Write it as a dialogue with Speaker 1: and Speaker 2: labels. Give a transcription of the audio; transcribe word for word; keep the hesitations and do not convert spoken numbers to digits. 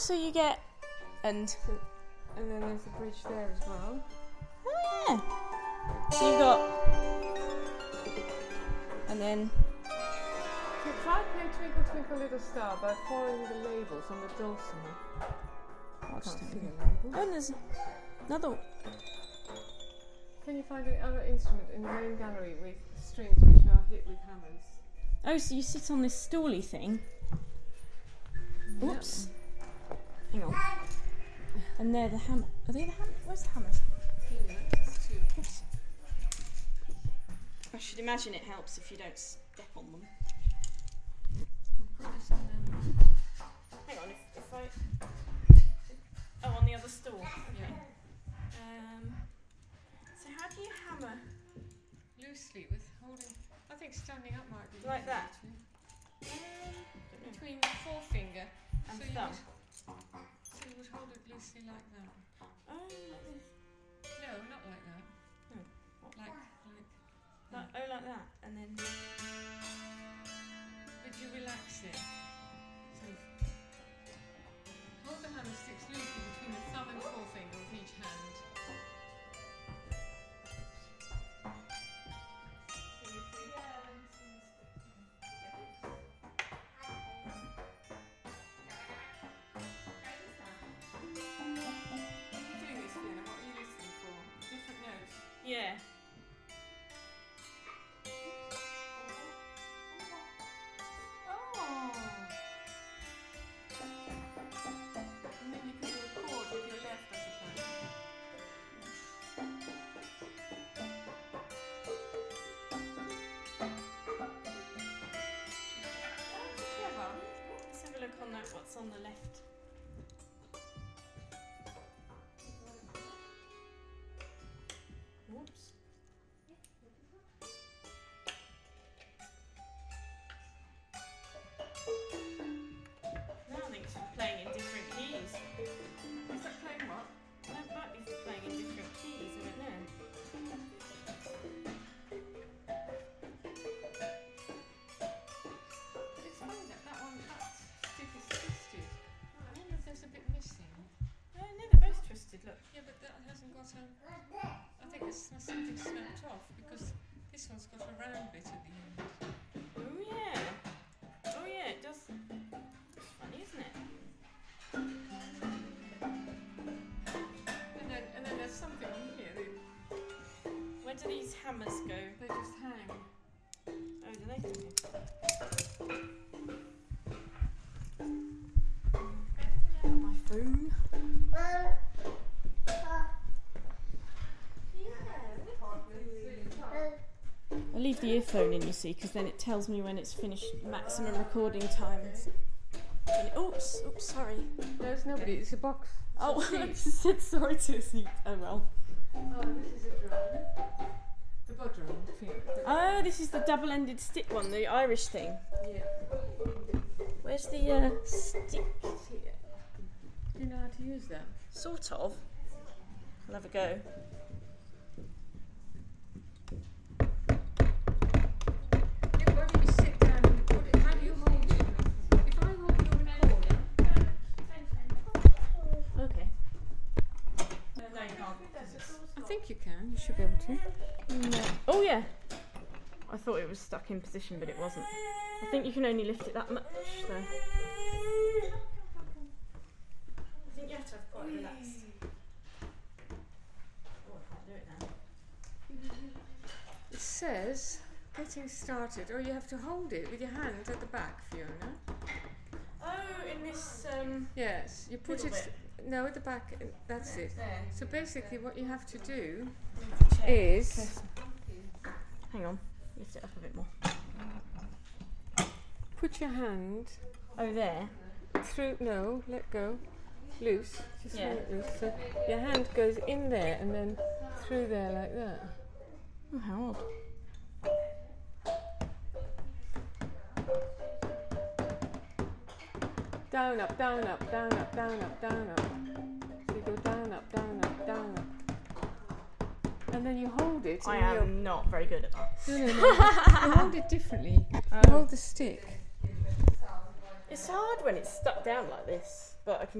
Speaker 1: So you get, and
Speaker 2: and then there's a bridge there as well.
Speaker 1: Oh yeah. So you've got, and then.
Speaker 2: So try play Twinkle Twinkle Little Star by following the labels on the dulcimer.
Speaker 1: I'll just
Speaker 2: Can't
Speaker 1: take
Speaker 2: see
Speaker 1: it.
Speaker 2: the labels.
Speaker 1: Oh, and there's another.
Speaker 2: Can you find another instrument in the main gallery with strings which are hit with hammers?
Speaker 1: Oh, so you sit on this stooly thing. Oops. Hang on. And they're the hammer. Are they the hammer? Where's the hammers?
Speaker 2: Yeah, that's two.
Speaker 1: Oops. I should imagine it helps if you don't step on them.
Speaker 2: I'll put this on them.
Speaker 1: Hang on, if, if I. Oh, on the other stool. Okay. Um. So how do you hammer?
Speaker 2: Loosely with holding. I think standing up might be
Speaker 1: Like
Speaker 2: easier,
Speaker 1: that?
Speaker 2: actually.
Speaker 1: Um,
Speaker 2: Between the forefinger
Speaker 1: and
Speaker 2: so you
Speaker 1: thumb.
Speaker 2: would, so you would hold it loosely like that.
Speaker 1: Oh, like this.
Speaker 2: No, not like that.
Speaker 1: Hmm. What?
Speaker 2: Like, like.
Speaker 1: Like, oh, like that, and then.
Speaker 2: But you relax it. So hold the hammer sticks loosely between the thumb and forefinger of each hand.
Speaker 1: Yeah.
Speaker 2: Oh. And then you can do a chord with your left, I suppose. That's clever.
Speaker 1: Let's have a look on that. What's on the left? Whoops. Now I think it's for playing in different keys.
Speaker 2: Is that playing what?
Speaker 1: That might be for playing in different keys, I don't know.
Speaker 2: But it's funny that that one, that stick is twisted. I wonder if there's a bit missing.
Speaker 1: Oh, no, they're both twisted, look.
Speaker 2: Yeah, but that hasn't got a... I think it's something snapped off because this one's got a round bit at the end.
Speaker 1: Oh, yeah. Oh, yeah, it does. It's funny, isn't it?
Speaker 2: And then, and then there's something on here. They,
Speaker 1: Where do these hammers go?
Speaker 2: they just hang.
Speaker 1: Oh, do they? My phone. I leave the earphone in, you see, because then it tells me when it's finished maximum recording times. And it, oops, oops, sorry.
Speaker 2: There's nobody, it's a box.
Speaker 1: Oh, I just said sorry to a seat. Oh well.
Speaker 2: Oh, this is a drum. The bodrum.
Speaker 1: Oh, this is the double-ended stick one, the Irish thing.
Speaker 2: Yeah.
Speaker 1: Where's the uh, stick?
Speaker 2: It's here. Do you know how to use that?
Speaker 1: Sort of. I'll have a go.
Speaker 2: Yeah, why don't you sit down and put it, how do you hold it? If I hold your recorder,
Speaker 1: Okay. No, you can't.
Speaker 2: I think you can, you should be able to.
Speaker 1: No. Oh yeah. I thought it was stuck in position, but it wasn't. I think you can only lift it that much, so. I think you have to have quite relaxed. Oh, I can't do it now.
Speaker 2: It says, getting started, or you have to hold it with your hand at the back, Fiona.
Speaker 1: Oh, in this um.
Speaker 2: Yes, you put
Speaker 1: Middle
Speaker 2: it, no, at the back, uh, that's it.
Speaker 1: There.
Speaker 2: So basically what you have to do
Speaker 1: Check.
Speaker 2: is,
Speaker 1: Hang on. Lift it up a bit more.
Speaker 2: put your hand
Speaker 1: Oh, there.
Speaker 2: through, no, let go, loose, just
Speaker 1: Yeah.
Speaker 2: hold it loose. So your hand goes in there and then through there like that.
Speaker 1: Oh, how odd.
Speaker 2: Down, up, down, up, down, up, down, up, down, up. So you go down, up, down, up, down, up. And then you hold it.
Speaker 1: I
Speaker 2: in your,
Speaker 1: am not very good at that.
Speaker 2: no, no, no. You hold it differently. You
Speaker 1: Um,
Speaker 2: hold the stick.
Speaker 1: It's hard when it's stuck down like this, but I can